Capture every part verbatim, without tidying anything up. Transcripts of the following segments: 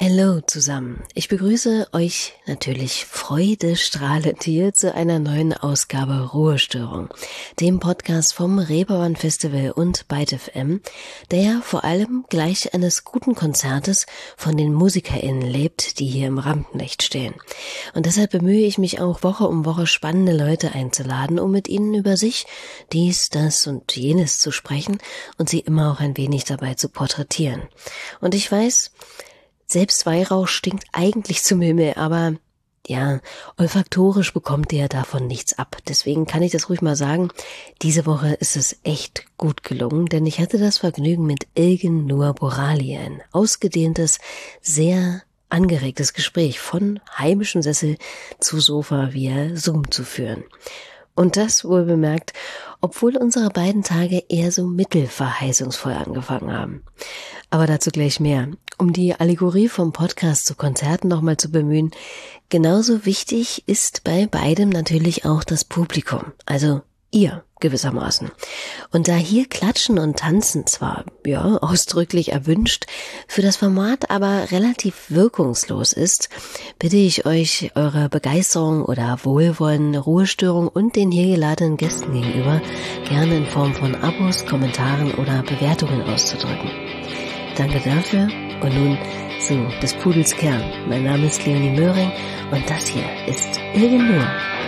Hallo zusammen. Ich begrüße euch natürlich freudestrahlend hier zu einer neuen Ausgabe Ruhestörung, dem Podcast vom Reeperbahn Festival und Byte F M, der vor allem gleich eines guten Konzertes von den MusikerInnen lebt, die hier im Rampenlicht stehen. Und deshalb bemühe ich mich auch Woche um Woche spannende Leute einzuladen, um mit ihnen über sich, dies, das und jenes zu sprechen und sie immer auch ein wenig dabei zu porträtieren. Und ich weiß, selbst Weihrauch stinkt eigentlich zum Himmel, aber ja, olfaktorisch bekommt ihr davon nichts ab. Deswegen kann ich das ruhig mal sagen, diese Woche ist es echt gut gelungen, denn ich hatte das Vergnügen, mit Ilgen Nur Borali ein ausgedehntes, sehr angeregtes Gespräch von heimischem Sessel zu Sofa via Zoom zu führen. Und das wohl bemerkt, obwohl unsere beiden Tage eher so mittelverheißungsvoll angefangen haben. Aber dazu gleich mehr. Um die Allegorie vom Podcast zu Konzerten nochmal zu bemühen, genauso wichtig ist bei beidem natürlich auch das Publikum, also ihr gewissermaßen. Und da hier Klatschen und Tanzen zwar, ja, ausdrücklich erwünscht, für das Format aber relativ wirkungslos ist, bitte ich euch, eure Begeisterung oder Wohlwollen, Ruhestörung und den hier geladenen Gästen gegenüber gerne in Form von Abos, Kommentaren oder Bewertungen auszudrücken. Danke dafür und nun zu des Pudels Kern. Mein Name ist Leonie Möhring und das hier ist Ilgen Nur.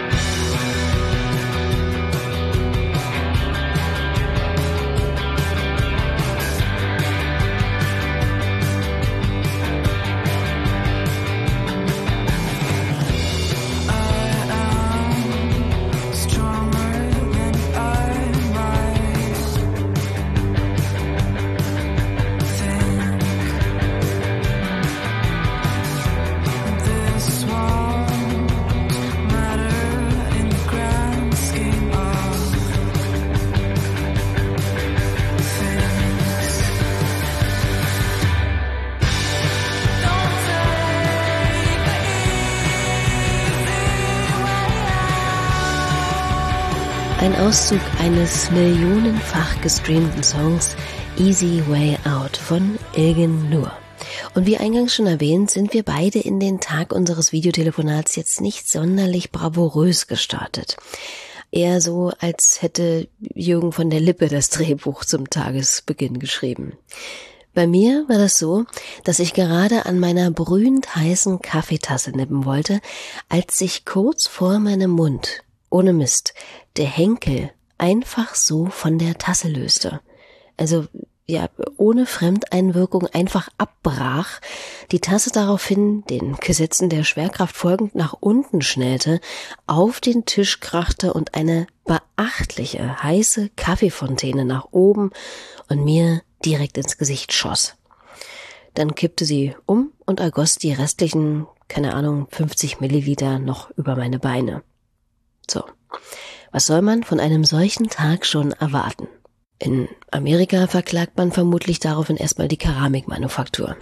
Ein Auszug eines millionenfach gestreamten Songs Easy Way Out von Ilgen Nur. Und wie eingangs schon erwähnt, sind wir beide in den Tag unseres Videotelefonats jetzt nicht sonderlich bravourös gestartet. Eher so, als hätte Jürgen von der Lippe das Drehbuch zum Tagesbeginn geschrieben. Bei mir war das so, dass ich gerade an meiner brühend heißen Kaffeetasse nippen wollte, als sich kurz vor meinem Mund, ohne Mist, der Henkel einfach so von der Tasse löste. Also, ja, ohne Fremdeinwirkung einfach abbrach, die Tasse daraufhin, den Gesetzen der Schwerkraft folgend, nach unten schnellte, auf den Tisch krachte und eine beachtliche, heiße Kaffeefontäne nach oben und mir direkt ins Gesicht schoss. Dann kippte sie um und ergoss die restlichen, keine Ahnung, fünfzig Milliliter noch über meine Beine. So. Was soll man von einem solchen Tag schon erwarten? In Amerika verklagt man vermutlich daraufhin erstmal die Keramikmanufaktur.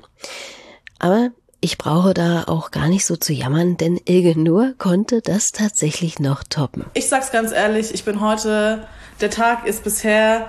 Aber ich brauche da auch gar nicht so zu jammern, denn Ilgen Nur konnte das tatsächlich noch toppen. Ich sag's ganz ehrlich, ich bin heute, der Tag ist bisher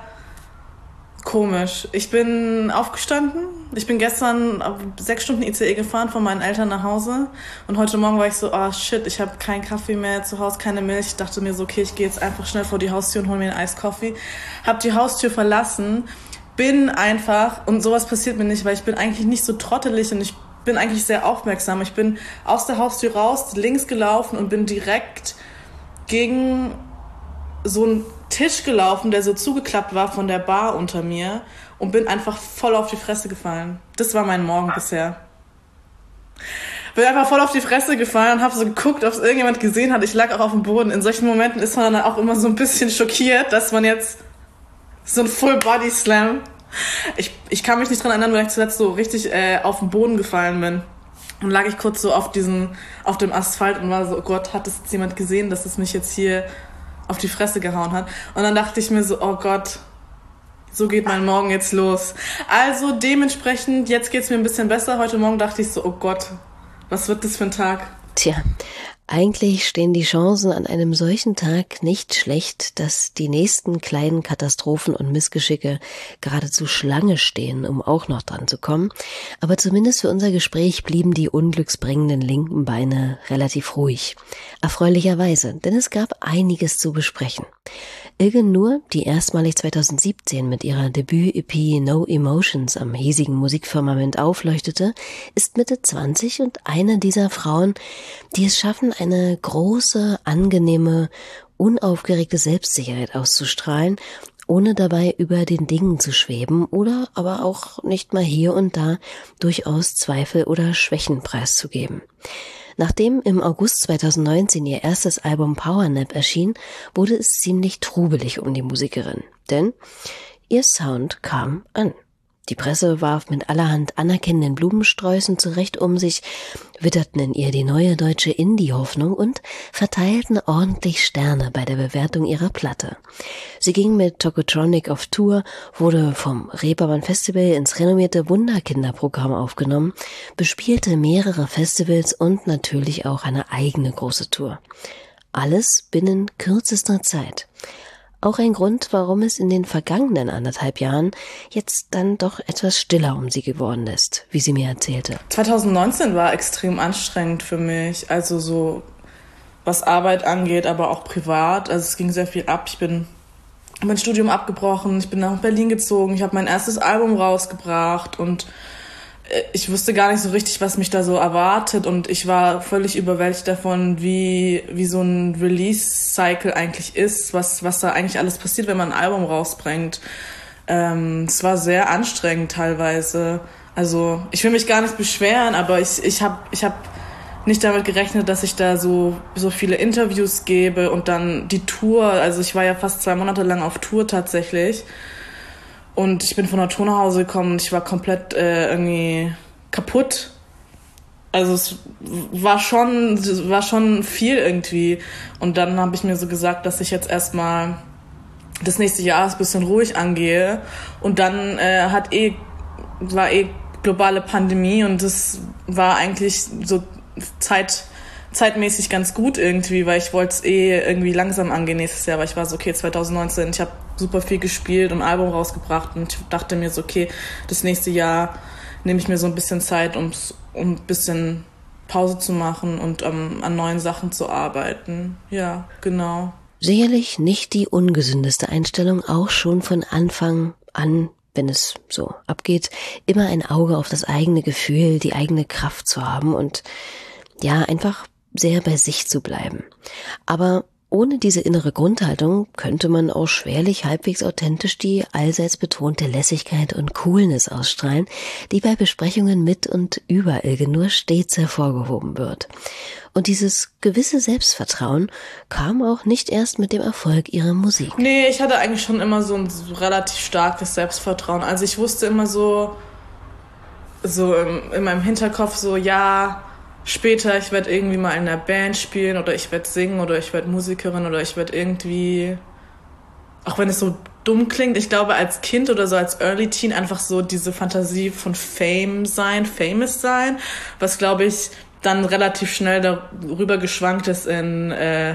komisch. Ich bin aufgestanden, ich bin gestern sechs Stunden I C E gefahren von meinen Eltern nach Hause und heute Morgen war ich so, oh shit, ich habe keinen Kaffee mehr zu Hause, keine Milch. Ich dachte mir so, okay, ich gehe jetzt einfach schnell vor die Haustür und hole mir einen Eiskaffee. Hab die Haustür verlassen, bin einfach, und sowas passiert mir nicht, weil ich bin eigentlich nicht so trottelig und ich bin eigentlich sehr aufmerksam. Ich bin aus der Haustür raus, links gelaufen und bin direkt gegen so einen Tisch gelaufen, der so zugeklappt war von der Bar unter mir und bin einfach voll auf die Fresse gefallen. Das war mein Morgen bisher. Bin einfach voll auf die Fresse gefallen und habe so geguckt, ob es irgendjemand gesehen hat. Ich lag auch auf dem Boden. In solchen Momenten ist man dann auch immer so ein bisschen schockiert, dass man jetzt so ein Full-Body-Slam. Ich, ich kann mich nicht dran erinnern, wenn ich zuletzt so richtig äh, auf den Boden gefallen bin. Und lag ich kurz so auf diesem, auf dem Asphalt und war so, oh Gott, hat das jetzt jemand gesehen, dass es mich jetzt hier auf die Fresse gehauen hat. Und dann dachte ich mir so, oh Gott, so geht mein Morgen jetzt los. Also dementsprechend, jetzt geht's mir ein bisschen besser. Heute Morgen dachte ich so, oh Gott, was wird das für ein Tag? Tja, Eigentlich stehen die Chancen an einem solchen Tag nicht schlecht, dass die nächsten kleinen Katastrophen und Missgeschicke geradezu Schlange stehen, um auch noch dran zu kommen. Aber zumindest für unser Gespräch blieben die unglücksbringenden linken Beine relativ ruhig. Erfreulicherweise, denn es gab einiges zu besprechen. Ilge Nur, die erstmalig zweitausendsiebzehn mit ihrer Debüt-E P No Emotions am hiesigen Musikfirmament aufleuchtete, ist Mitte zwanzig und eine dieser Frauen, die es schaffen, eine große, angenehme, unaufgeregte Selbstsicherheit auszustrahlen, ohne dabei über den Dingen zu schweben oder aber auch nicht mal hier und da durchaus Zweifel oder Schwächen preiszugeben. Nachdem im August zweitausendneunzehn ihr erstes Album Powernap erschien, wurde es ziemlich trubelig um die Musikerin, denn ihr Sound kam an. Die Presse warf mit allerhand anerkennenden Blumensträußen zurecht um sich, witterten in ihr die neue deutsche Indie-Hoffnung und verteilten ordentlich Sterne bei der Bewertung ihrer Platte. Sie ging mit Tokotronic auf Tour, wurde vom Reeperbahn Festival ins renommierte Wunderkinderprogramm aufgenommen, bespielte mehrere Festivals und natürlich auch eine eigene große Tour. Alles binnen kürzester Zeit. Auch ein Grund, warum es in den vergangenen anderthalb Jahren jetzt dann doch etwas stiller um sie geworden ist, wie sie mir erzählte. zweitausendneunzehn war extrem anstrengend für mich, also so was Arbeit angeht, aber auch privat. Also es ging sehr viel ab. Ich bin mein Studium abgebrochen, ich bin nach Berlin gezogen, ich habe mein erstes Album rausgebracht und ich wusste gar nicht so richtig, was mich da so erwartet und ich war völlig überwältigt davon, wie wie so ein Release-Cycle eigentlich ist, was was da eigentlich alles passiert, wenn man ein Album rausbringt. Ähm, es war sehr anstrengend teilweise. Also ich will mich gar nicht beschweren, aber ich ich habe ich hab nicht damit gerechnet, dass ich da so so viele Interviews gebe und dann die Tour. Also ich war ja fast zwei Monate lang auf Tour tatsächlich. Und ich bin von der Tour nach Hause gekommen und ich war komplett äh, irgendwie kaputt. Also es war schon, war schon viel irgendwie. Und dann habe ich mir so gesagt, dass ich jetzt erstmal das nächste Jahr ein bisschen ruhig angehe. Und dann äh, hat eh, war eh globale Pandemie und das war eigentlich so Zeit, zeitmäßig ganz gut irgendwie, weil ich wollte es eh irgendwie langsam angehen nächstes Jahr. Aber ich war so, okay, zweitausendneunzehn, ich habe super viel gespielt und ein Album rausgebracht und ich dachte mir so, okay, das nächste Jahr nehme ich mir so ein bisschen Zeit, um um ein bisschen Pause zu machen und um, an neuen Sachen zu arbeiten. Ja, genau. Sicherlich nicht die ungesündeste Einstellung, auch schon von Anfang an, wenn es so abgeht, immer ein Auge auf das eigene Gefühl, die eigene Kraft zu haben und ja, einfach sehr bei sich zu bleiben. Aber ohne diese innere Grundhaltung könnte man auch schwerlich halbwegs authentisch die allseits betonte Lässigkeit und Coolness ausstrahlen, die bei Besprechungen mit und über Ilge Nur stets hervorgehoben wird. Und dieses gewisse Selbstvertrauen kam auch nicht erst mit dem Erfolg ihrer Musik. Nee, ich hatte eigentlich schon immer so ein relativ starkes Selbstvertrauen. Also ich wusste immer so, so in, in meinem Hinterkopf so, ja, später, ich werde irgendwie mal in einer Band spielen oder ich werde singen oder ich werde Musikerin oder ich werde irgendwie, auch wenn es so dumm klingt, ich glaube als Kind oder so als Early Teen einfach so diese Fantasie von Fame sein, famous sein, was glaube ich dann relativ schnell darüber geschwankt ist in äh,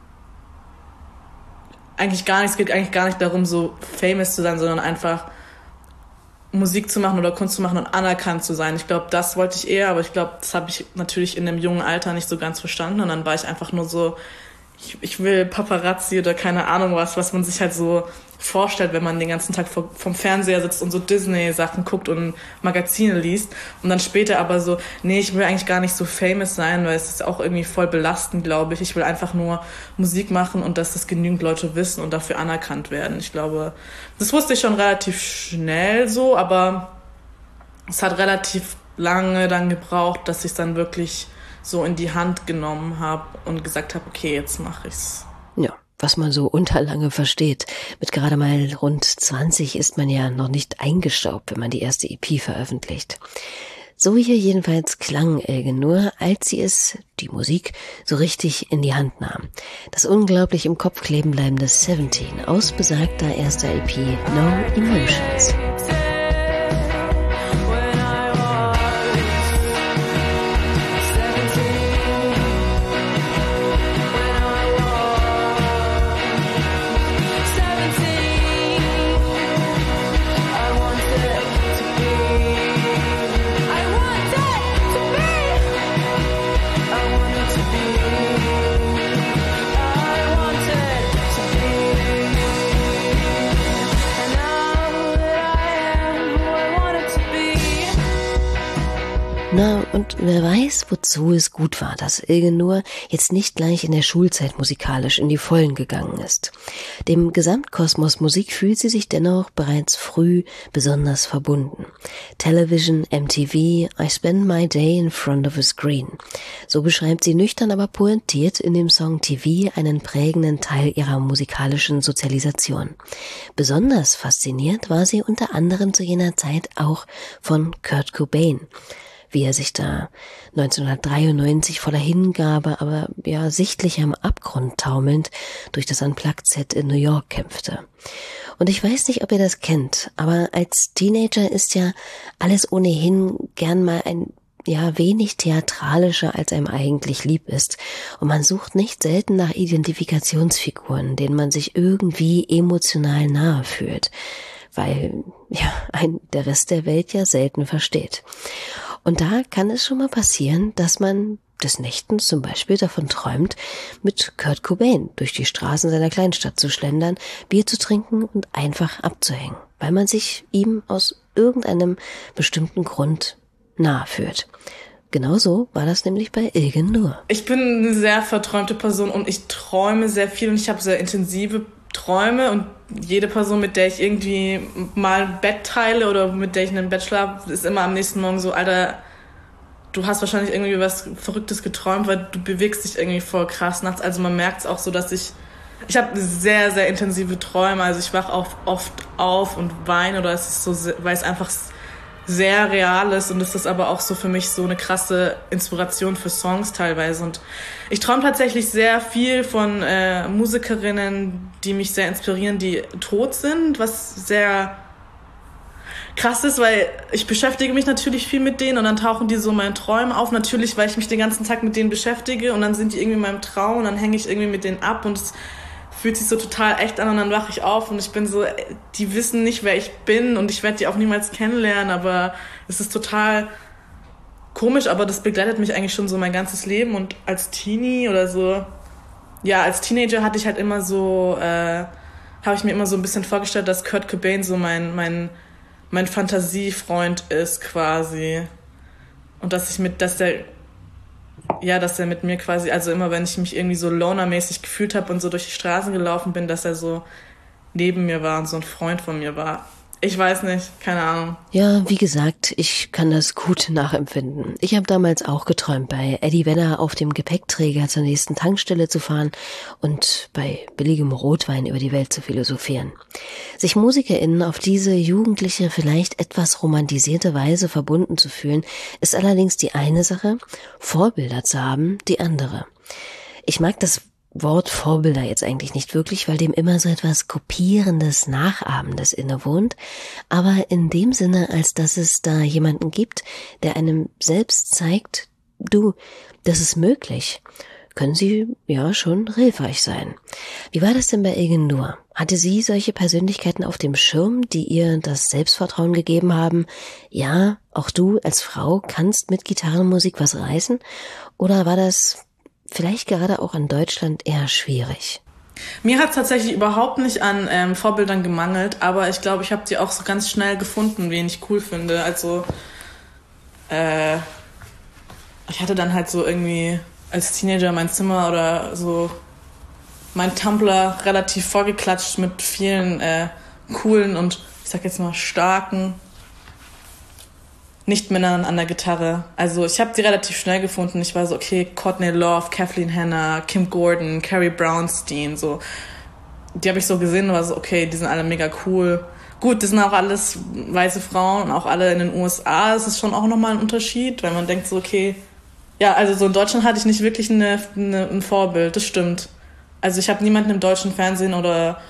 eigentlich gar nicht, es geht eigentlich gar nicht darum so famous zu sein, sondern einfach Musik zu machen oder Kunst zu machen und anerkannt zu sein. Ich glaube, das wollte ich eher, aber ich glaube, das habe ich natürlich in dem jungen Alter nicht so ganz verstanden. Und dann war ich einfach nur so, ich, ich will Paparazzi oder keine Ahnung was, was man sich halt so vorstellt, wenn man den ganzen Tag vor, vom Fernseher sitzt und so Disney-Sachen guckt und Magazine liest. Und dann später aber so, nee, ich will eigentlich gar nicht so famous sein, weil es ist auch irgendwie voll belastend, glaube ich. Ich will einfach nur Musik machen und dass das genügend Leute wissen und dafür anerkannt werden. Ich glaube, das wusste ich schon relativ schnell so, aber es hat relativ lange dann gebraucht, dass ich es dann wirklich so in die Hand genommen habe und gesagt habe, okay, jetzt mache ich's. Ja, was man so unter lange versteht. Mit gerade mal rund zwanzig ist man ja noch nicht eingestaubt, wenn man die erste E P veröffentlicht. So hier jedenfalls klang Ilge Nur, als sie es, die Musik, so richtig in die Hand nahm. Das unglaublich im Kopf kleben bleibende Seventeen aus besagter erster E P No Emotions. Na, und wer weiß, wozu es gut war, dass Ilgen nur jetzt nicht gleich in der Schulzeit musikalisch in die Vollen gegangen ist. Dem Gesamtkosmos Musik fühlt sie sich dennoch bereits früh besonders verbunden. Television, M T V, I spend my day in front of a screen. So beschreibt sie nüchtern, aber pointiert in dem Song T V einen prägenden Teil ihrer musikalischen Sozialisation. Besonders fasziniert war sie unter anderem zu jener Zeit auch von Kurt Cobain, wie er sich da neunzehnhundertdreiundneunzig voller Hingabe, aber ja sichtlich am Abgrund taumelnd durch das Unplugged-Set in New York kämpfte. Und ich weiß nicht, ob ihr das kennt, aber als Teenager ist ja alles ohnehin gern mal ein ja wenig theatralischer, als einem eigentlich lieb ist. Und man sucht nicht selten nach Identifikationsfiguren, denen man sich irgendwie emotional nahe fühlt, weil ja ein der Rest der Welt ja selten versteht. Und da kann es schon mal passieren, dass man des Nächtens zum Beispiel davon träumt, mit Kurt Cobain durch die Straßen seiner Kleinstadt zu schlendern, Bier zu trinken und einfach abzuhängen, weil man sich ihm aus irgendeinem bestimmten Grund nahe fühlt. Genauso war das nämlich bei Ilgen Nur. Ich bin eine sehr verträumte Person und ich träume sehr viel und ich habe sehr intensive Träume und jede Person, mit der ich irgendwie mal ein Bett teile oder mit der ich in einem Bett schlafe, ist immer am nächsten Morgen so, Alter, du hast wahrscheinlich irgendwie was Verrücktes geträumt, weil du bewegst dich irgendwie voll krass nachts. Also man merkt es auch so, dass ich, ich habe sehr, sehr intensive Träume. Also ich wache auch oft auf und weine oder es ist so, weil es einfach sehr real ist und es ist aber auch so für mich so eine krasse Inspiration für Songs teilweise. Und ich träume tatsächlich sehr viel von äh, Musikerinnen, die mich sehr inspirieren, die tot sind, was sehr krass ist, weil ich beschäftige mich natürlich viel mit denen und dann tauchen die so in meinen Träumen auf. Natürlich, weil ich mich den ganzen Tag mit denen beschäftige und dann sind die irgendwie in meinem Traum und dann hänge ich irgendwie mit denen ab und es fühlt sich so total echt an und dann wache ich auf und ich bin so, die wissen nicht, wer ich bin und ich werde die auch niemals kennenlernen, aber es ist total komisch, aber das begleitet mich eigentlich schon so mein ganzes Leben und als Teenie oder so, ja, als Teenager hatte ich halt immer so, äh, habe ich mir immer so ein bisschen vorgestellt, dass Kurt Cobain so mein, mein, mein Fantasiefreund ist quasi und dass ich mit, dass der ja, dass er mit mir quasi, also immer wenn ich mich irgendwie so lonermäßig gefühlt habe und so durch die Straßen gelaufen bin, dass er so neben mir war und so ein Freund von mir war. Ich weiß nicht, keine Ahnung. Ja, wie gesagt, ich kann das gut nachempfinden. Ich habe damals auch geträumt, bei Eddie Vedder auf dem Gepäckträger zur nächsten Tankstelle zu fahren und bei billigem Rotwein über die Welt zu philosophieren. Sich MusikerInnen auf diese jugendliche, vielleicht etwas romantisierte Weise verbunden zu fühlen, ist allerdings die eine Sache, Vorbilder zu haben, die andere. Ich mag das Wort Vorbilder jetzt eigentlich nicht wirklich, weil dem immer so etwas Kopierendes, Nachahmendes innewohnt, aber in dem Sinne, als dass es da jemanden gibt, der einem selbst zeigt, du, das ist möglich, können sie ja schon hilfreich sein. Wie war das denn bei Ilgen Nur? Hatte sie solche Persönlichkeiten auf dem Schirm, die ihr das Selbstvertrauen gegeben haben, ja, auch du als Frau kannst mit Gitarrenmusik was reißen? Oder war das vielleicht gerade auch in Deutschland eher schwierig? Mir hat es tatsächlich überhaupt nicht an ähm, Vorbildern gemangelt, aber ich glaube, ich habe die auch so ganz schnell gefunden, wen ich cool finde. Also äh, ich hatte dann halt so irgendwie als Teenager mein Zimmer oder so mein Tumblr relativ vollgeklatscht mit vielen äh, coolen und ich sag jetzt mal starken Nicht-Männern an der Gitarre. Also ich habe die relativ schnell gefunden. Ich war so, okay, Courtney Love, Kathleen Hanna, Kim Gordon, Carrie Brownstein, so. Die habe ich so gesehen und war so, okay, die sind alle mega cool. Gut, das sind auch alles weiße Frauen und auch alle in den U S A. Das ist schon auch nochmal ein Unterschied, weil man denkt so, okay, ja, also so in Deutschland hatte ich nicht wirklich eine, eine, ein Vorbild, das stimmt. Also ich habe niemanden im deutschen Fernsehen oder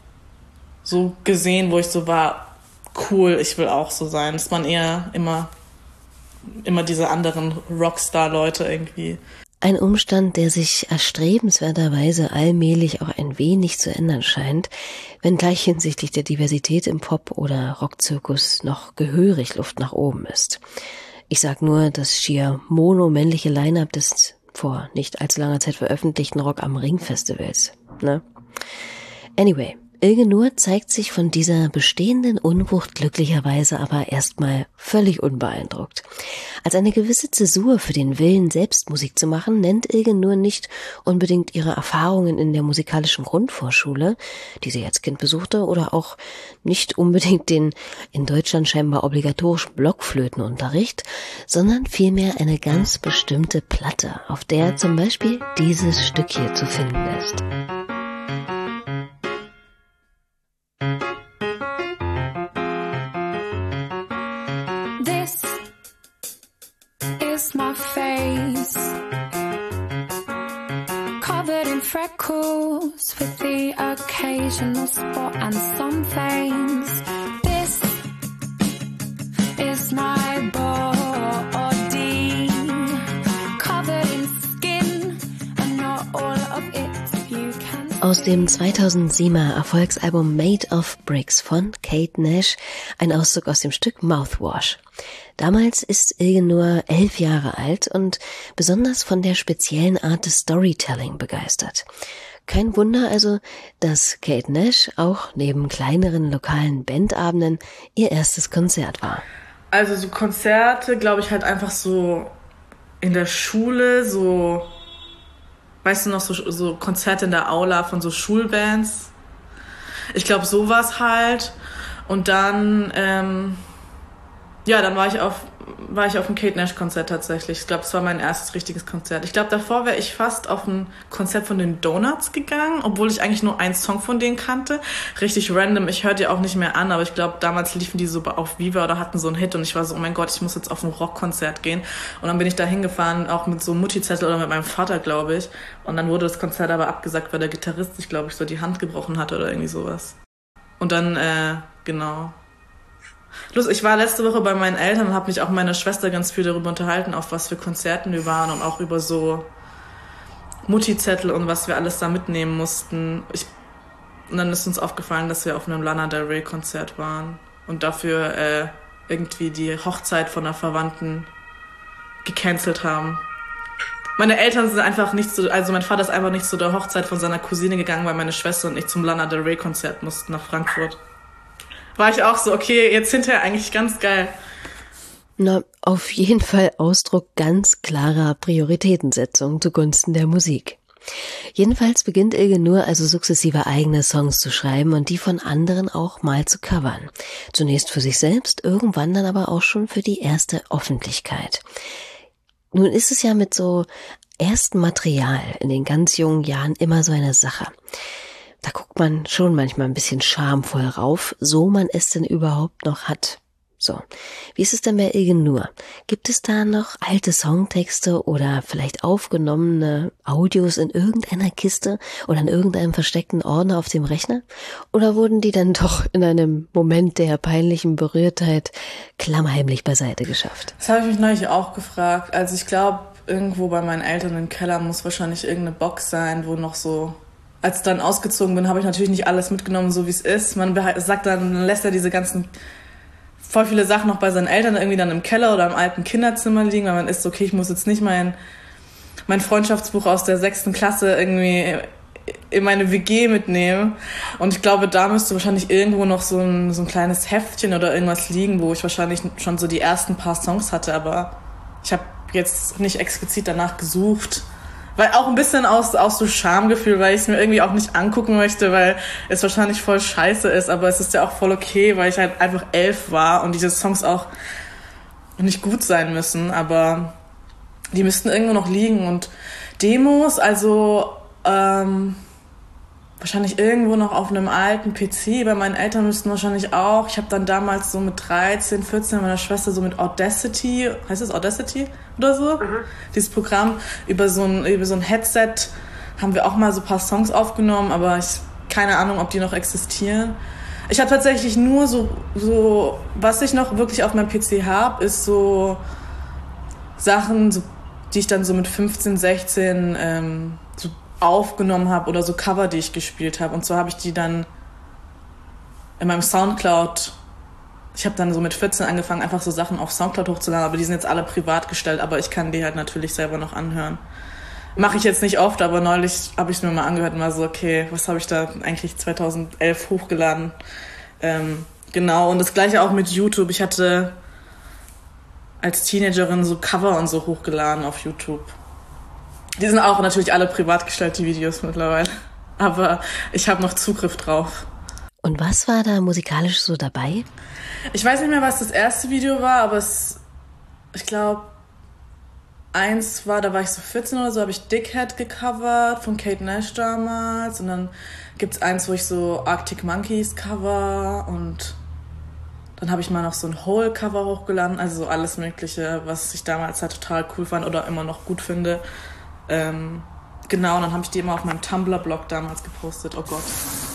so gesehen, wo ich so war, cool, ich will auch so sein. Das waren eher immer, immer diese anderen Rockstar-Leute irgendwie. Ein Umstand, der sich erstrebenswerterweise allmählich auch ein wenig zu ändern scheint, wenngleich hinsichtlich der Diversität im Pop- oder Rockzirkus noch gehörig Luft nach oben ist. Ich sag nur das schier mono-männliche Line-Up des vor nicht allzu langer Zeit veröffentlichten Rock am Ring Festivals, ne? Anyway, Ilge Nur zeigt sich von dieser bestehenden Unwucht glücklicherweise aber erstmal völlig unbeeindruckt. Als eine gewisse Zäsur für den Willen, selbst Musik zu machen, nennt Ilge Nur nicht unbedingt ihre Erfahrungen in der musikalischen Grundvorschule, die sie als Kind besuchte, oder auch nicht unbedingt den in Deutschland scheinbar obligatorischen Blockflötenunterricht, sondern vielmehr eine ganz bestimmte Platte, auf der zum Beispiel dieses Stück hier zu finden ist. My face covered in freckles with the occasional spot and some veins. This is my body covered in skin and not all of it you can see. Aus dem zweitausendsiebener Erfolgsalbum Made of Bricks von Kate Nash, ein Auszug aus dem Stück Mouthwash. Damals ist Ilge Nur elf Jahre alt und besonders von der speziellen Art des Storytelling begeistert. Kein Wunder also, dass Kate Nash auch neben kleineren lokalen Bandabenden ihr erstes Konzert war. Also so Konzerte, glaube ich, halt einfach so in der Schule, so, weißt du noch, so, so Konzerte in der Aula von so Schulbands. Ich glaube, sowas halt. Und dann, ähm, ja, dann war ich auf war ich auf einem Kate Nash Konzert tatsächlich. Ich glaube, es war mein erstes richtiges Konzert. Ich glaube, davor wäre ich fast auf ein Konzert von den Donuts gegangen, obwohl ich eigentlich nur einen Song von denen kannte. Richtig random. Ich höre die auch nicht mehr an, aber ich glaube, damals liefen die so auf Viva oder hatten so einen Hit und ich war so, oh mein Gott, ich muss jetzt auf ein Rockkonzert gehen. Und dann bin ich da hingefahren, auch mit so einem Mutti-Zettel oder mit meinem Vater, glaube ich. Und dann wurde das Konzert aber abgesagt, weil der Gitarrist sich, glaube ich, so die Hand gebrochen hatte oder irgendwie sowas. Und dann, äh, genau... Ich war letzte Woche bei meinen Eltern und habe mich auch mit meiner Schwester ganz viel darüber unterhalten, auf was für Konzerten wir waren und auch über so Mutti-Zettel und was wir alles da mitnehmen mussten. Ich, und dann ist uns aufgefallen, dass wir auf einem Lana Del Rey Konzert waren und dafür äh, irgendwie die Hochzeit von einer Verwandten gecancelt haben. Meine Eltern sind einfach nicht so, also mein Vater ist einfach nicht zu der Hochzeit von seiner Cousine gegangen, weil meine Schwester und ich zum Lana Del Rey Konzert mussten nach Frankfurt. War ich auch so, okay, jetzt hinterher eigentlich ganz geil. Na, auf jeden Fall Ausdruck ganz klarer Prioritätensetzung zugunsten der Musik. Jedenfalls beginnt Ilge Nur also sukzessive eigene Songs zu schreiben und die von anderen auch mal zu covern. Zunächst für sich selbst, irgendwann dann aber auch schon für die erste Öffentlichkeit. Nun ist es ja mit so erstem Material in den ganz jungen Jahren immer so eine Sache. Da guckt man schon manchmal ein bisschen schamvoll rauf, so man es denn überhaupt noch hat. So, wie ist es denn bei Ilge Nur? Gibt es da noch alte Songtexte oder vielleicht aufgenommene Audios in irgendeiner Kiste oder in irgendeinem versteckten Ordner auf dem Rechner? Oder wurden die dann doch in einem Moment der peinlichen Berührtheit klammheimlich beiseite geschafft? Das habe ich mich neulich auch gefragt. Also ich glaube, irgendwo bei meinen Eltern im Keller muss wahrscheinlich irgendeine Box sein, wo noch so... Als ich dann ausgezogen bin, habe ich natürlich nicht alles mitgenommen, so wie es ist. Man sagt dann, man lässt ja diese ganzen, voll viele Sachen noch bei seinen Eltern irgendwie dann im Keller oder im alten Kinderzimmer liegen, weil man ist so, okay, ich muss jetzt nicht mein, mein Freundschaftsbuch aus der sechsten Klasse irgendwie in meine W G mitnehmen. Und ich glaube, da müsste wahrscheinlich irgendwo noch so ein, so ein kleines Heftchen oder irgendwas liegen, wo ich wahrscheinlich schon so die ersten paar Songs hatte, aber ich habe jetzt nicht explizit danach gesucht. Weil auch ein bisschen aus, aus so Schamgefühl, weil ich es mir irgendwie auch nicht angucken möchte, weil es wahrscheinlich voll scheiße ist, aber es ist ja auch voll okay, weil ich halt einfach elf war und diese Songs auch nicht gut sein müssen, aber die müssten irgendwo noch liegen. Und Demos, also ähm, wahrscheinlich irgendwo noch auf einem alten P C, bei meinen Eltern müssten wahrscheinlich auch. Ich habe dann damals so mit dreizehn, vierzehn meiner Schwester so mit Audacity, heißt das Audacity oder so? Mhm. Dieses Programm, über so ein, über so ein Headset haben wir auch mal so ein paar Songs aufgenommen, aber ich keine Ahnung, ob die noch existieren. Ich habe tatsächlich nur so, so, was ich noch wirklich auf meinem P C habe, ist so Sachen, so, die ich dann so mit fünfzehn, sechzehn ähm, so aufgenommen habe oder so Cover, die ich gespielt habe. Und zwar habe ich die dann in meinem Soundcloud, ich habe dann so mit vierzehn angefangen, einfach so Sachen auf Soundcloud hochzuladen, aber die sind jetzt alle privat gestellt, aber ich kann die halt natürlich selber noch anhören. Mache ich jetzt nicht oft, aber neulich habe ich es mir mal angehört und war so, okay, was habe ich da eigentlich zweitausendelf hochgeladen? Ähm, genau, und das gleiche auch mit YouTube. Ich hatte als Teenagerin so Cover und so hochgeladen auf YouTube. Die sind auch natürlich alle privat gestellt, die Videos mittlerweile. Aber ich habe noch Zugriff drauf. Und was war da musikalisch so dabei? Ich weiß nicht mehr, was das erste Video war, aber es, ich glaube, eins war, da war ich so vierzehn oder so, habe ich Dickhead gecovert von Kate Nash damals. Und dann gibt's eins, wo ich so Arctic Monkeys cover. Und dann habe ich mal noch so ein Hole-Cover hochgeladen. Also so alles Mögliche, was ich damals halt total cool fand oder immer noch gut finde. Ähm, genau, und dann habe ich die immer auf meinem Tumblr-Blog damals gepostet. Oh Gott.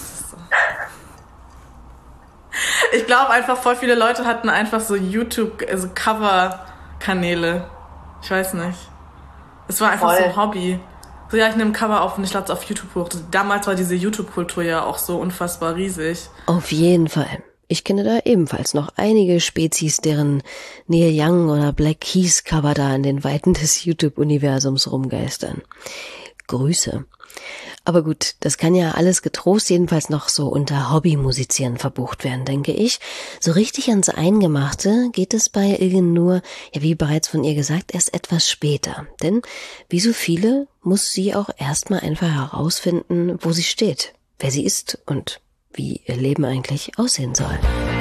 Ich glaube einfach, voll viele Leute hatten einfach so YouTube, also Cover-Kanäle. Ich weiß nicht. Es war einfach voll so ein Hobby. So, ja, ich nehme Cover auf und ich lade es auf YouTube hoch. Damals war diese YouTube-Kultur ja auch so unfassbar riesig. Auf jeden Fall. Ich kenne da ebenfalls noch einige Spezies, deren Neil Young oder Black Keys Cover da in den Weiten des YouTube-Universums rumgeistern. Grüße. Aber gut, das kann ja alles getrost jedenfalls noch so unter Hobbymusizieren verbucht werden, denke ich. So richtig ans Eingemachte geht es bei Ilgen nur, ja wie bereits von ihr gesagt, erst etwas später. Denn wie so viele muss sie auch erstmal einfach herausfinden, wo sie steht, wer sie ist und wie ihr Leben eigentlich aussehen soll.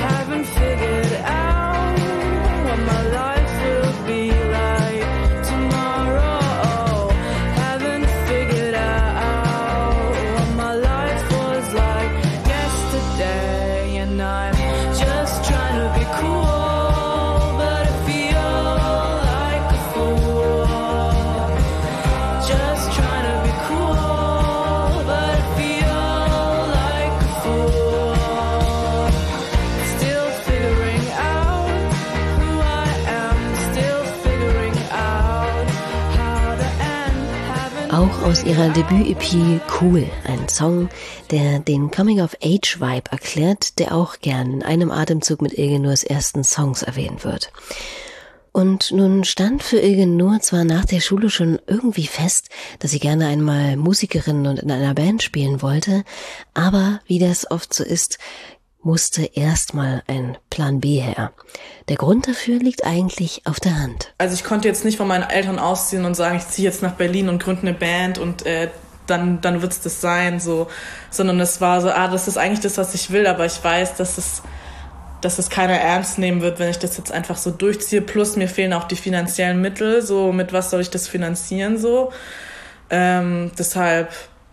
Auch aus ihrer Debüt-E P Cool, ein Song, der den Coming-of-Age-Vibe erklärt, der auch gern in einem Atemzug mit Ilgen Nurs ersten Songs erwähnt wird. Und nun stand für Ilgen Nur zwar nach der Schule schon irgendwie fest, dass sie gerne einmal Musikerin und in einer Band spielen wollte, aber wie das oft so ist, musste erstmal ein Plan B her. Der Grund dafür liegt eigentlich auf der Hand. Also ich konnte jetzt nicht von meinen Eltern ausziehen und sagen, ich ziehe jetzt nach Berlin und gründe eine Band und äh, dann dann wird's das sein, so, sondern es war so, ah, das ist eigentlich das, was ich will, aber ich weiß, dass es dass es keiner ernst nehmen wird, wenn ich das jetzt einfach so durchziehe. Plus mir fehlen auch die finanziellen Mittel, so mit was soll ich das finanzieren, so. Ähm, deshalb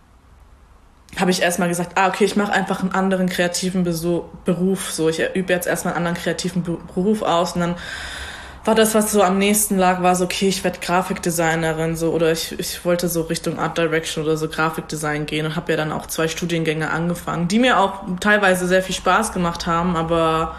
habe ich erstmal gesagt, ah, okay, ich mache einfach einen anderen kreativen Beso- Beruf. So, ich übe jetzt erstmal einen anderen kreativen Be- Beruf aus. Und dann war das, was so am nächsten lag, war so, okay, ich werde Grafikdesignerin. So, oder ich, ich wollte so Richtung Art Direction oder so Grafikdesign gehen und habe ja dann auch zwei Studiengänge angefangen, die mir auch teilweise sehr viel Spaß gemacht haben, aber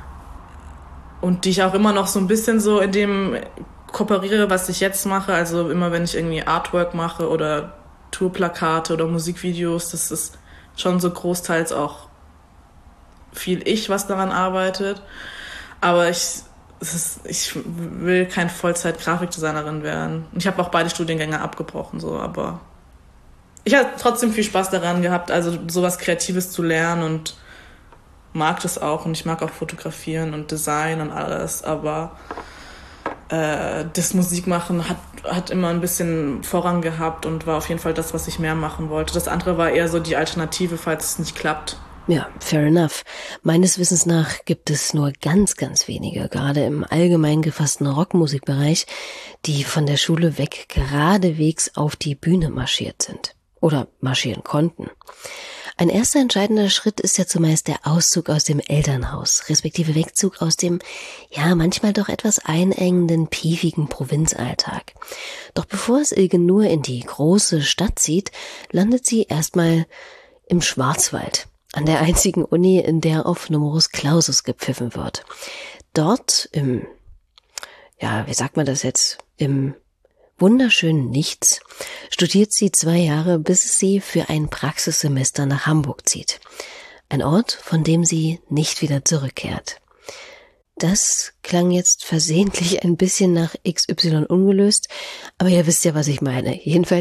und die ich auch immer noch so ein bisschen so in dem kooperiere, was ich jetzt mache. Also immer, wenn ich irgendwie Artwork mache oder Tourplakate oder Musikvideos, das ist schon so großteils auch viel ich, was daran arbeitet. Aber ich, es ist, ich will kein Vollzeit-Grafikdesignerin werden. Ich habe auch beide Studiengänge abgebrochen, so, aber ich habe trotzdem viel Spaß daran gehabt, also sowas Kreatives zu lernen und mag das auch und ich mag auch fotografieren und Design und alles, aber äh, das Musikmachen hat hat immer ein bisschen Vorrang gehabt und war auf jeden Fall das, was ich mehr machen wollte. Das andere war eher so die Alternative, falls es nicht klappt. Ja, fair enough. Meines Wissens nach gibt es nur ganz, ganz wenige, gerade im allgemein gefassten Rockmusikbereich, die von der Schule weg geradewegs auf die Bühne marschiert sind. Oder marschieren konnten. Ein erster entscheidender Schritt ist ja zumeist der Auszug aus dem Elternhaus, respektive Wegzug aus dem, ja, manchmal doch etwas einengenden, piefigen Provinzalltag. Doch bevor es Ilgen Nur in die große Stadt zieht, landet sie erstmal im Schwarzwald, an der einzigen Uni, in der auf Numerus Clausus gepfiffen wird. Dort im, ja, wie sagt man das jetzt, im wunderschönen Nichts studiert sie zwei Jahre, bis sie für ein Praxissemester nach Hamburg zieht. Ein Ort, von dem sie nicht wieder zurückkehrt. Das klang jetzt versehentlich ein bisschen nach X Y ungelöst, aber ihr wisst ja, was ich meine. Jedenfalls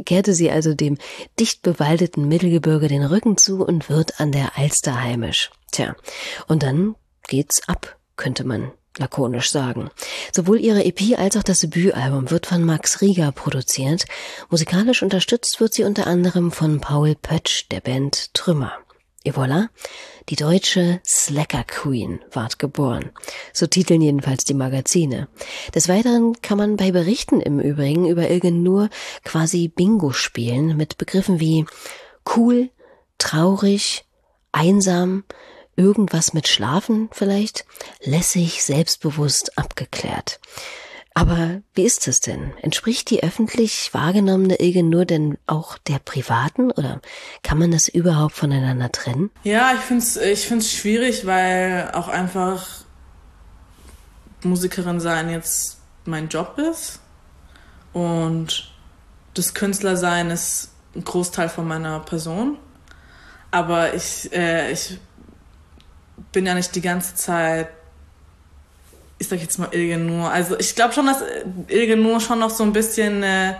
kehrte sie also dem dicht bewaldeten Mittelgebirge den Rücken zu und wird an der Alster heimisch. Tja, und dann geht's ab, könnte man lakonisch sagen. Sowohl ihre E P als auch das Debütalbum wird von Max Rieger produziert. Musikalisch unterstützt wird sie unter anderem von Paul Pötsch der Band Trümmer. Et voilà, die deutsche Slacker Queen ward geboren. So titeln jedenfalls die Magazine. Des Weiteren kann man bei Berichten im Übrigen über Ilgen Nur quasi Bingo spielen mit Begriffen wie cool, traurig, einsam, irgendwas mit Schlafen vielleicht, lässig, selbstbewusst, abgeklärt. Aber wie ist es denn? Entspricht die öffentlich wahrgenommene Ilgen Nur denn auch der privaten oder kann man das überhaupt voneinander trennen? Ja, ich finde es ich find's schwierig, weil auch einfach Musikerin sein jetzt mein Job ist und das Künstlersein ist ein Großteil von meiner Person. Aber ich, äh, ich bin ja nicht die ganze Zeit, ich sag jetzt mal Ilgen Nur. Also ich glaube schon, dass Ilgen Nur schon noch so ein bisschen eine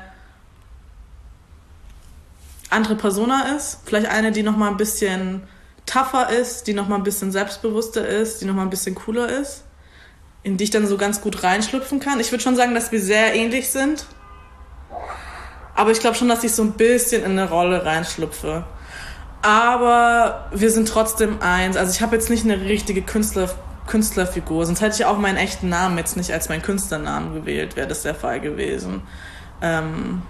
andere Persona ist. Vielleicht eine, die noch mal ein bisschen tougher ist, die noch mal ein bisschen selbstbewusster ist, die noch mal ein bisschen cooler ist, in die ich dann so ganz gut reinschlüpfen kann. Ich würde schon sagen, dass wir sehr ähnlich sind. Aber ich glaube schon, dass ich so ein bisschen in eine Rolle reinschlüpfe. Aber wir sind trotzdem eins. Also ich habe jetzt nicht eine richtige Künstler, Künstlerfigur. Sonst hätte ich auch meinen echten Namen jetzt nicht als meinen Künstlernamen gewählt, wäre das der Fall gewesen. Ähm,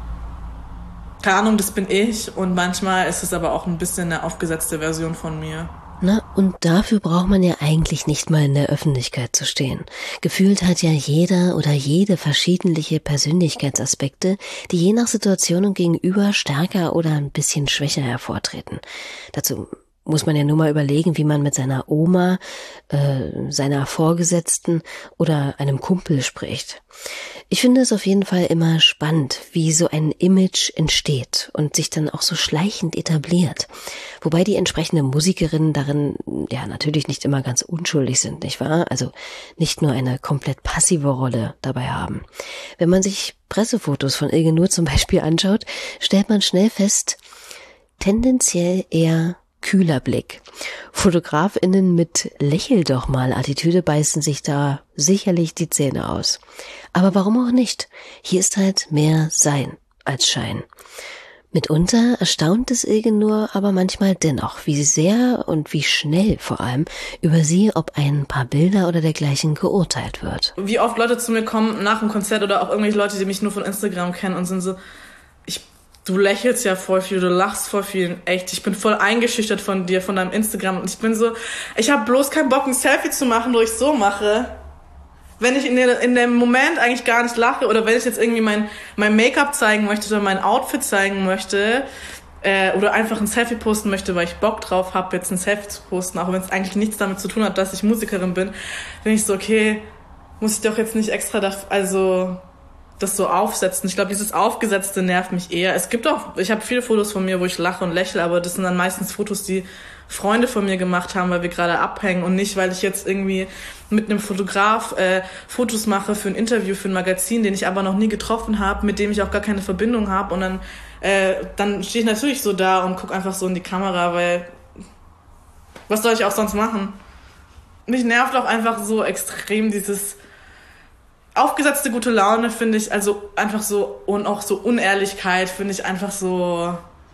keine Ahnung, das bin ich. Und manchmal ist es aber auch ein bisschen eine aufgesetzte Version von mir. Na, und dafür braucht man ja eigentlich nicht mal in der Öffentlichkeit zu stehen. Gefühlt hat ja jeder oder jede verschiedentliche Persönlichkeitsaspekte, die je nach Situation und Gegenüber stärker oder ein bisschen schwächer hervortreten. Dazu muss man ja nur mal überlegen, wie man mit seiner Oma, äh, seiner Vorgesetzten oder einem Kumpel spricht. Ich finde es auf jeden Fall immer spannend, wie so ein Image entsteht und sich dann auch so schleichend etabliert. Wobei die entsprechenden Musikerinnen darin ja natürlich nicht immer ganz unschuldig sind, nicht wahr? Also nicht nur eine komplett passive Rolle dabei haben. Wenn man sich Pressefotos von Ilgen Nur zum Beispiel anschaut, stellt man schnell fest, tendenziell eher kühler Blick. FotografInnen mit Lächel doch mal Attitüde beißen sich da sicherlich die Zähne aus. Aber warum auch nicht? Hier ist halt mehr Sein als Schein. Mitunter erstaunt es Ilgen Nur aber manchmal dennoch, wie sehr und wie schnell vor allem über sie, ob ein paar Bilder oder dergleichen geurteilt wird. Wie oft Leute zu mir kommen nach einem Konzert oder auch irgendwelche Leute, die mich nur von Instagram kennen und sind so, ich du lächelst ja voll viel, du lachst voll viel, echt, ich bin voll eingeschüchtert von dir, von deinem Instagram und ich bin so, ich habe bloß keinen Bock, ein Selfie zu machen, wo ich so mache. Wenn ich in, der, in dem Moment eigentlich gar nicht lache oder wenn ich jetzt irgendwie mein, mein Make-up zeigen möchte oder mein Outfit zeigen möchte äh, oder einfach ein Selfie posten möchte, weil ich Bock drauf habe, jetzt ein Selfie zu posten, auch wenn es eigentlich nichts damit zu tun hat, dass ich Musikerin bin, bin ich so, okay, muss ich doch jetzt nicht extra dafür, also das so aufsetzen. Ich glaube, dieses Aufgesetzte nervt mich eher. Es gibt auch, ich habe viele Fotos von mir, wo ich lache und lächle, aber das sind dann meistens Fotos, die Freunde von mir gemacht haben, weil wir gerade abhängen und nicht, weil ich jetzt irgendwie mit einem Fotograf äh, Fotos mache für ein Interview, für ein Magazin, den ich aber noch nie getroffen habe, mit dem ich auch gar keine Verbindung habe und dann, äh, dann stehe ich natürlich so da und gucke einfach so in die Kamera, weil was soll ich auch sonst machen? Mich nervt auch einfach so extrem dieses aufgesetzte gute Laune, finde ich, also einfach so, und auch so Unehrlichkeit finde ich einfach so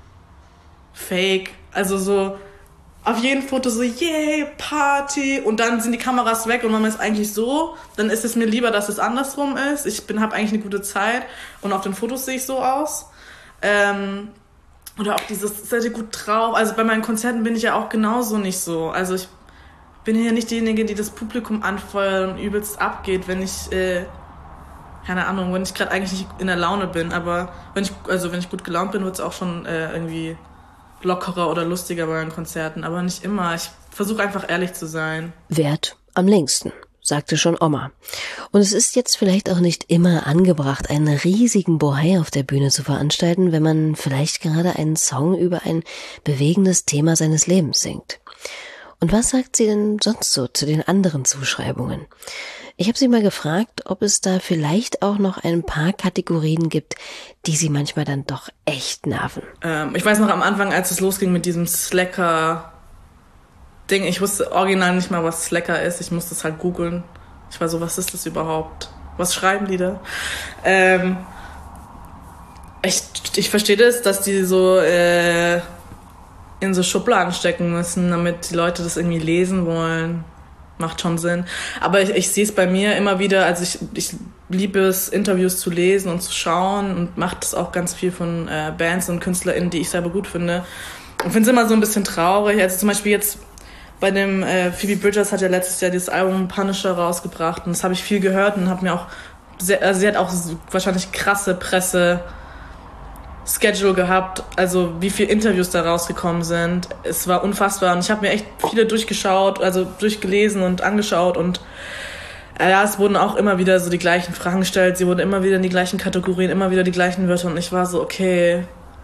fake. Also so auf jedem Foto so, yay, Party, und dann sind die Kameras weg und man ist eigentlich so, dann ist es mir lieber, dass es andersrum ist. Ich bin habe eigentlich eine gute Zeit und auf den Fotos sehe ich so aus. Ähm, oder auch dieses, seid ihr gut drauf? Also bei meinen Konzerten bin ich ja auch genauso nicht so. Also ich bin hier nicht diejenige, die das Publikum anfeuert und übelst abgeht, wenn ich, äh, keine Ahnung, wenn ich gerade eigentlich nicht in der Laune bin. Aber wenn ich, also wenn ich gut gelaunt bin, wird es auch schon äh, irgendwie lockerer oder lustiger bei meinen Konzerten. Aber nicht immer. Ich versuche einfach ehrlich zu sein. Wert am längsten, sagte schon Oma. Und es ist jetzt vielleicht auch nicht immer angebracht, einen riesigen Bohai auf der Bühne zu veranstalten, wenn man vielleicht gerade einen Song über ein bewegendes Thema seines Lebens singt. Und was sagt sie denn sonst so zu den anderen Zuschreibungen? Ich habe sie mal gefragt, ob es da vielleicht auch noch ein paar Kategorien gibt, die sie manchmal dann doch echt nerven. Ähm, ich weiß noch am Anfang, als es losging mit diesem Slacker-Ding, ich wusste original nicht mal, was Slacker ist. Ich musste es halt googeln. Ich war so, was ist das überhaupt? Was schreiben die da? Ähm, ich ich verstehe das, dass die so äh, in so Schubladen stecken müssen, damit die Leute das irgendwie lesen wollen. Macht schon Sinn. Aber ich, ich sehe es bei mir immer wieder, also ich, ich liebe es, Interviews zu lesen und zu schauen und mache das auch ganz viel von äh, Bands und KünstlerInnen, die ich selber gut finde. Und finde es immer so ein bisschen traurig. Also zum Beispiel jetzt bei dem äh, Phoebe Bridgers hat ja letztes Jahr dieses Album Punisher rausgebracht und das habe ich viel gehört und habe mir auch, sehr, also sie hat auch so wahrscheinlich krasse Presse Schedule gehabt, also wie viele Interviews da rausgekommen sind. Es war unfassbar und ich habe mir echt viele durchgeschaut, also durchgelesen und angeschaut und äh, ja, es wurden auch immer wieder so die gleichen Fragen gestellt, sie wurden immer wieder in die gleichen Kategorien, immer wieder die gleichen Wörter und ich war so, okay,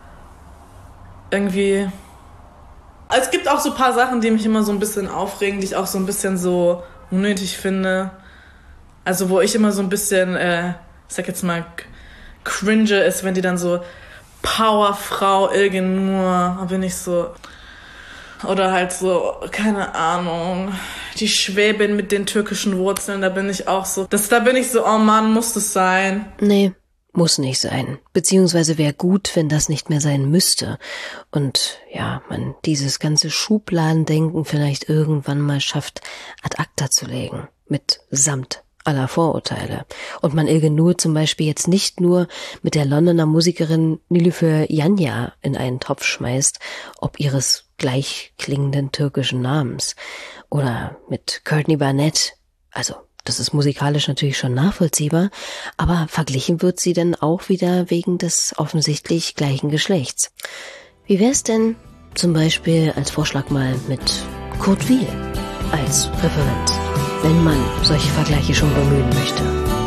irgendwie... Es gibt auch so ein paar Sachen, die mich immer so ein bisschen aufregen, die ich auch so ein bisschen so unnötig finde. Also wo ich immer so ein bisschen, äh, ich sag jetzt mal, cringe ist, wenn die dann so Powerfrau irgendwo, da bin ich so, oder halt so, keine Ahnung, die Schwäbin mit den türkischen Wurzeln, da bin ich auch so, das, da bin ich so, oh Mann, muss das sein? Nee, muss nicht sein. Beziehungsweise wäre gut, wenn das nicht mehr sein müsste. Und ja, man dieses ganze Schubladendenken vielleicht irgendwann mal schafft, ad acta zu legen. Mit Samt aller Vorurteile. Und man Ilgen Nur zum Beispiel jetzt nicht nur mit der Londoner Musikerin Nilüfer Yanya in einen Topf schmeißt, ob ihres gleich klingenden türkischen Namens. Oder mit Courtney Barnett. Also, das ist musikalisch natürlich schon nachvollziehbar, aber verglichen wird sie dann auch wieder wegen des offensichtlich gleichen Geschlechts. Wie wär's denn zum Beispiel als Vorschlag mal mit Kurt Wiel als Referenz, wenn man solche Vergleiche schon bemühen möchte?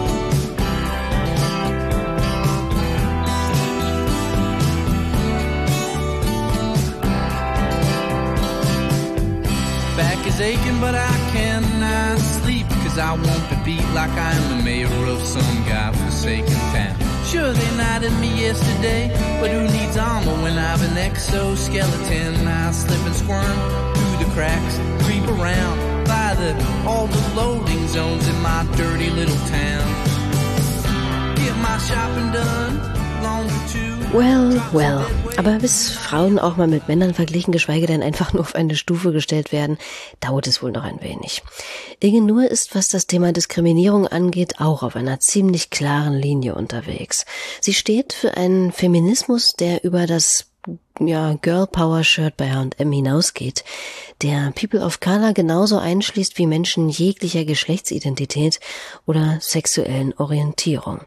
Back is aching, but I cannot sleep, cause I want to be like I am the mayor of some godforsaken town. Sure, they knighted me yesterday, but who needs armor when I've an exoskeleton? I slip and squirm through the cracks, creep around by the all the loading zones in my dirty little town. Get my shopping done, longer too. Well, well. Aber bis Frauen auch mal mit Männern verglichen, geschweige denn einfach nur auf eine Stufe gestellt werden, dauert es wohl noch ein wenig. Ilgen Nur ist, was das Thema Diskriminierung angeht, auch auf einer ziemlich klaren Linie unterwegs. Sie steht für einen Feminismus, der über das ja, Girl Power Shirt bei H und M hinausgeht, der People of Color genauso einschließt wie Menschen jeglicher Geschlechtsidentität oder sexuellen Orientierung.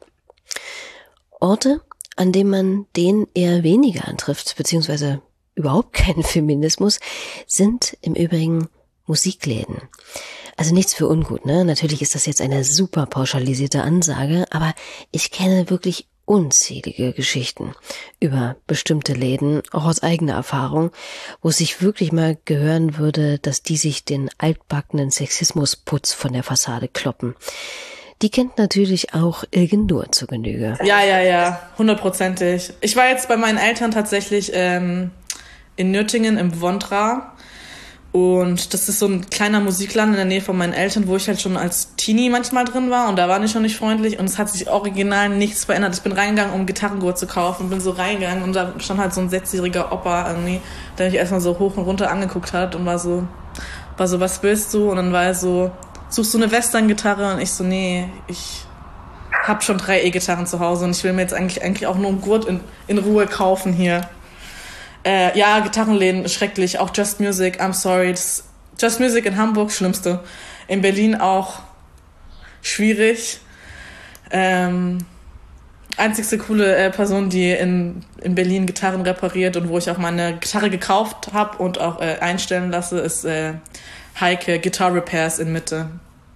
Orte, an dem man den eher weniger antrifft, beziehungsweise überhaupt keinen Feminismus, sind im Übrigen Musikläden. Also nichts für ungut, ne? Natürlich ist das jetzt eine super pauschalisierte Ansage, aber ich kenne wirklich unzählige Geschichten über bestimmte Läden, auch aus eigener Erfahrung, wo es sich wirklich mal gehören würde, dass die sich den altbackenen Sexismusputz von der Fassade kloppen. Die kennt natürlich auch Ilgen Nur zu Genüge. Ja, ja, ja, hundertprozentig. Ich war jetzt bei meinen Eltern tatsächlich ähm, in Nürtingen im Wondra. Und das ist so ein kleiner Musikladen in der Nähe von meinen Eltern, wo ich halt schon als Teenie manchmal drin war. Und da waren die schon nicht freundlich. Und es hat sich original nichts verändert. Ich bin reingegangen, um Gitarrengurt zu kaufen. Und bin so reingegangen. Und da stand halt so ein sechsjähriger Opa irgendwie, der mich erstmal so hoch und runter angeguckt hat. Und war so, war so, was willst du? Und dann war er so, suchst du eine Western-Gitarre? Und ich so, nee, ich hab schon drei E-Gitarren zu Hause und ich will mir jetzt eigentlich eigentlich auch nur einen Gurt in, in Ruhe kaufen hier. Äh, ja, Gitarrenläden, schrecklich. Auch Just Music, I'm sorry. Das Just Music in Hamburg, schlimmste. In Berlin auch schwierig. Ähm, einzigste coole äh, Person, die in, in Berlin Gitarren repariert und wo ich auch meine Gitarre gekauft habe und auch äh, einstellen lasse, ist äh, Heike Guitar Repairs in Mitte.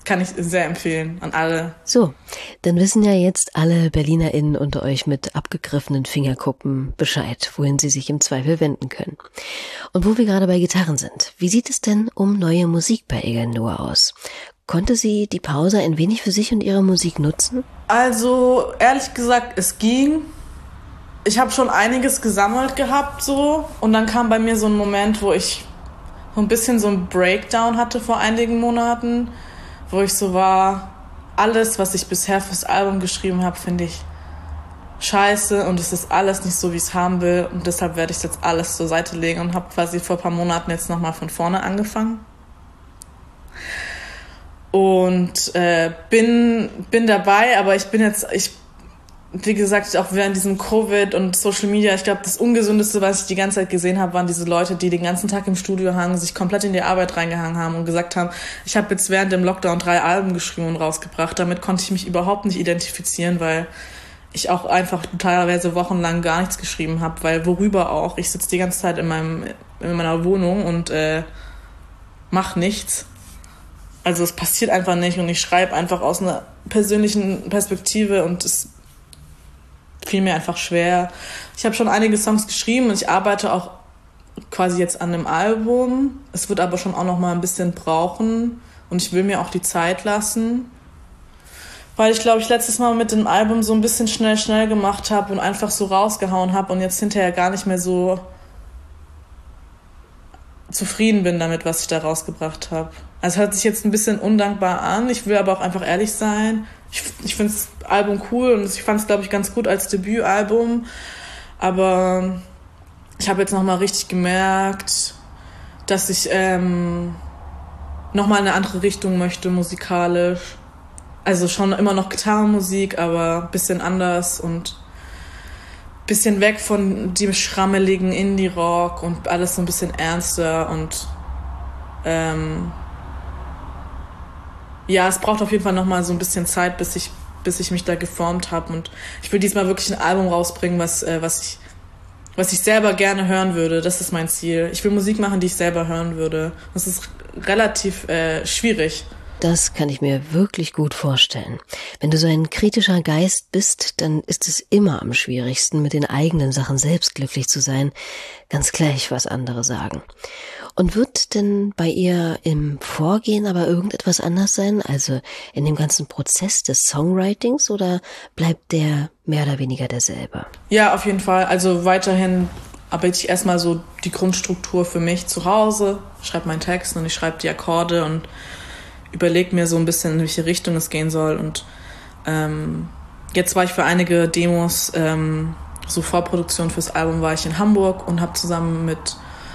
kann ich sehr empfehlen an alle. So, dann wissen ja jetzt alle BerlinerInnen unter euch mit abgegriffenen Fingerkuppen Bescheid, wohin sie sich im Zweifel wenden können. Und wo wir gerade bei Gitarren sind, wie sieht es denn um neue Musik bei Egan Nur aus? Konnte sie die Pause ein wenig für sich und ihre Musik nutzen? Also, ehrlich gesagt, es ging. Ich habe schon einiges gesammelt gehabt, so. Und dann kam bei mir so ein Moment, wo ich so ein bisschen so einen Breakdown hatte vor einigen Monaten, wo ich so war, alles, was ich bisher fürs Album geschrieben habe, finde ich scheiße und es ist alles nicht so, wie ich es haben will. Und deshalb werde ich jetzt alles zur Seite legen und habe quasi vor ein paar Monaten jetzt nochmal von vorne angefangen. Und äh, bin, bin dabei, aber ich bin jetzt, ich wie gesagt, auch während diesem Covid und Social Media, ich glaube, das Ungesündeste, was ich die ganze Zeit gesehen habe, waren diese Leute, die den ganzen Tag im Studio hangen, sich komplett in die Arbeit reingehangen haben und gesagt haben, ich habe jetzt während dem Lockdown drei Alben geschrieben und rausgebracht. Damit konnte ich mich überhaupt nicht identifizieren, weil ich auch einfach teilweise wochenlang gar nichts geschrieben habe, weil worüber auch. Ich sitze die ganze Zeit in meinem in meiner Wohnung und äh, mach nichts. Also es passiert einfach nicht und ich schreibe einfach aus einer persönlichen Perspektive und es fiel mir einfach schwer. Ich habe schon einige Songs geschrieben und ich arbeite auch quasi jetzt an einem Album. Es wird aber schon auch noch mal ein bisschen brauchen und ich will mir auch die Zeit lassen, weil ich glaube, ich letztes Mal mit dem Album so ein bisschen schnell, schnell gemacht habe und einfach so rausgehauen habe und jetzt hinterher gar nicht mehr so zufrieden bin damit, was ich da rausgebracht habe. Also hört sich jetzt ein bisschen undankbar an. Ich will aber auch einfach ehrlich sein. Ich, ich finde das Album cool und ich fand es, glaube ich, ganz gut als Debütalbum. Aber ich habe jetzt nochmal richtig gemerkt, dass ich ähm, nochmal in eine andere Richtung möchte, musikalisch. Also schon immer noch Gitarrenmusik, aber ein bisschen anders und ein bisschen weg von dem schrammeligen Indie-Rock und alles so ein bisschen ernster und ähm, ja, es braucht auf jeden Fall nochmal so ein bisschen Zeit, bis ich, bis ich mich da geformt habe. Und ich will diesmal wirklich ein Album rausbringen, was, äh, was, ich, was ich selber gerne hören würde. Das ist mein Ziel. Ich will Musik machen, die ich selber hören würde. Das ist relativ äh, schwierig. Das kann ich mir wirklich gut vorstellen. Wenn du so ein kritischer Geist bist, dann ist es immer am schwierigsten, mit den eigenen Sachen selbst glücklich zu sein. Ganz gleich, was andere sagen. Und wird denn bei ihr im Vorgehen aber irgendetwas anders sein? Also in dem ganzen Prozess des Songwritings oder bleibt der mehr oder weniger derselbe? Ja, auf jeden Fall. Also weiterhin arbeite ich erstmal so die Grundstruktur für mich zu Hause, schreibe meinen Text und ich schreibe die Akkorde und überlege mir so ein bisschen, in welche Richtung es gehen soll. Und ähm, jetzt war ich für einige Demos, ähm, so Vorproduktion fürs Album, war ich in Hamburg und habe zusammen mit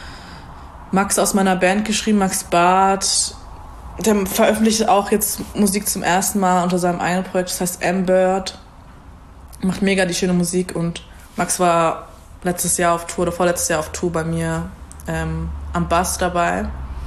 Max aus meiner Band geschrieben, Max Barth. Der veröffentlicht auch jetzt Musik zum ersten Mal unter seinem eigenen Projekt, das heißt M-Bird. Macht mega die schöne Musik und Max war letztes Jahr auf Tour oder vorletztes Jahr auf Tour bei mir ähm, am Bass dabei.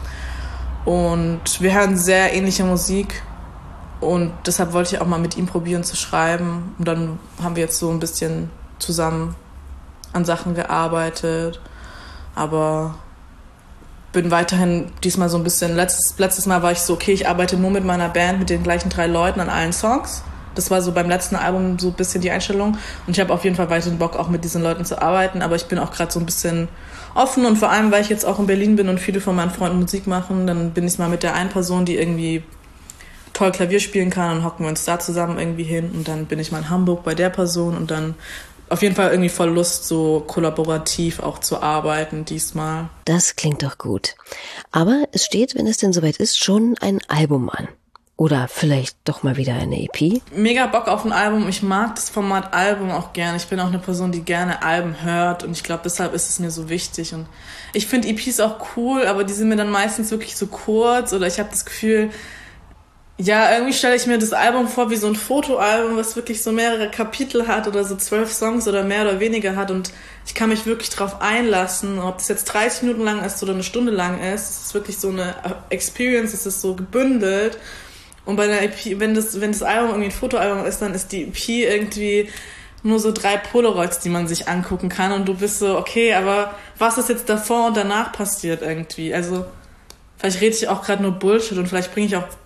Und wir hören sehr ähnliche Musik und deshalb wollte ich auch mal mit ihm probieren zu schreiben. Und dann haben wir jetzt so ein bisschen zusammen an Sachen gearbeitet, aber bin weiterhin diesmal so ein bisschen, letztes, letztes Mal war ich so, okay, ich arbeite nur mit meiner Band, mit den gleichen drei Leuten an allen Songs. Das war so beim letzten Album so ein bisschen die Einstellung und ich habe auf jeden Fall weiterhin Bock, auch mit diesen Leuten zu arbeiten, aber ich bin auch gerade so ein bisschen offen und vor allem, weil ich jetzt auch in Berlin bin und viele von meinen Freunden Musik machen, dann bin ich mal mit der einen Person, die irgendwie toll Klavier spielen kann, und hocken wir uns da zusammen irgendwie hin und dann bin ich mal in Hamburg bei der Person und dann auf jeden Fall irgendwie voll Lust, so kollaborativ auch zu arbeiten diesmal. Das klingt doch gut. Aber es steht, wenn es denn soweit ist, schon ein Album an. Oder vielleicht doch mal wieder eine E P? Mega Bock auf ein Album. Ich mag das Format Album auch gerne. Ich bin auch eine Person, die gerne Alben hört und ich glaube, deshalb ist es mir so wichtig. Und ich finde E Ps auch cool, aber die sind mir dann meistens wirklich so kurz oder ich habe das Gefühl, ja, irgendwie stelle ich mir das Album vor wie so ein Fotoalbum, was wirklich so mehrere Kapitel hat oder so zwölf Songs oder mehr oder weniger hat und ich kann mich wirklich drauf einlassen, ob das jetzt dreißig Minuten lang ist oder eine Stunde lang ist. Es ist wirklich so eine Experience, es ist so gebündelt. Und bei einer E P, wenn das, wenn das Album irgendwie ein Fotoalbum ist, dann ist die E P irgendwie nur so drei Polaroids, die man sich angucken kann und du bist so, okay, aber was ist jetzt davor und danach passiert irgendwie? Also vielleicht rede ich auch gerade nur Bullshit und vielleicht bringe ich auch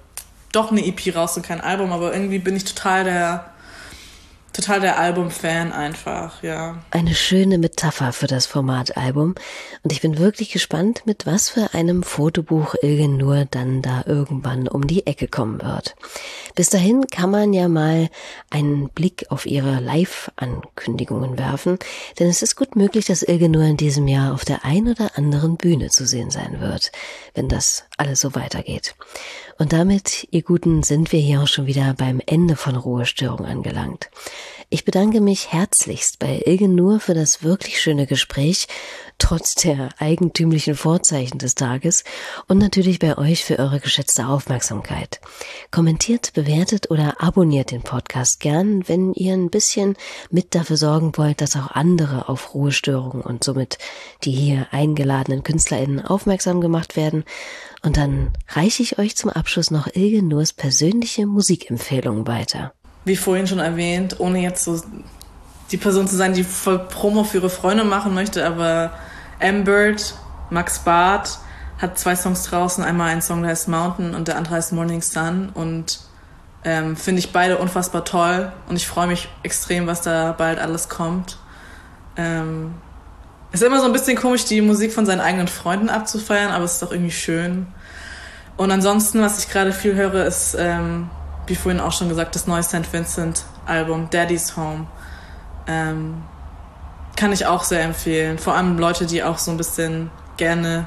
doch eine E P raus und kein Album, aber irgendwie bin ich total der Total der Album-Fan einfach, ja. Eine schöne Metapher für das Format Album. Und ich bin wirklich gespannt, mit was für einem Fotobuch Ilgen Nur dann da irgendwann um die Ecke kommen wird. Bis dahin kann man ja mal einen Blick auf ihre Live-Ankündigungen werfen, denn es ist gut möglich, dass Ilgen Nur in diesem Jahr auf der ein oder anderen Bühne zu sehen sein wird, wenn das alles so weitergeht. Und damit, ihr Guten, sind wir hier auch schon wieder beim Ende von Ruhestörung angelangt. Ich bedanke mich herzlichst bei Ilgen Nur für das wirklich schöne Gespräch, trotz der eigentümlichen Vorzeichen des Tages, und natürlich bei euch für eure geschätzte Aufmerksamkeit. Kommentiert, bewertet oder abonniert den Podcast gern, wenn ihr ein bisschen mit dafür sorgen wollt, dass auch andere auf Ruhestörung und somit die hier eingeladenen KünstlerInnen aufmerksam gemacht werden. Und dann reiche ich euch zum Abschluss noch Ilgen Nurs persönliche Musikempfehlungen weiter. Wie vorhin schon erwähnt, ohne jetzt so die Person zu sein, die voll Promo für ihre Freunde machen möchte, aber M-Bird, Max Barth, hat zwei Songs draußen. Einmal ein Song, der heißt Mountain und der andere heißt Morning Sun. Und ähm, finde ich beide unfassbar toll. Und ich freue mich extrem, was da bald alles kommt. Ähm, ist immer so ein bisschen komisch, die Musik von seinen eigenen Freunden abzufeiern, aber es ist doch irgendwie schön. Und ansonsten, was ich gerade viel höre, ist, ähm, wie vorhin auch schon gesagt, das neue Saint Vincent Album, Daddy's Home. Ähm, kann ich auch sehr empfehlen. Vor allem Leute, die auch so ein bisschen gerne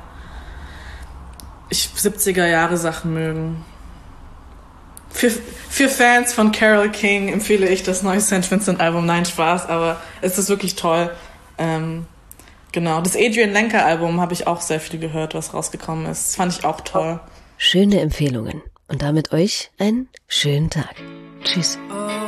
ich, siebziger Jahre Sachen mögen. Für, für Fans von Carole King empfehle ich das neue Saint Vincent Album. Nein, Spaß, aber es ist wirklich toll. Ähm, genau, das Adrian Lenker Album habe ich auch sehr viel gehört, was rausgekommen ist. Das fand ich auch toll. Schöne Empfehlungen. Und damit euch einen schönen Tag. Tschüss. Oh.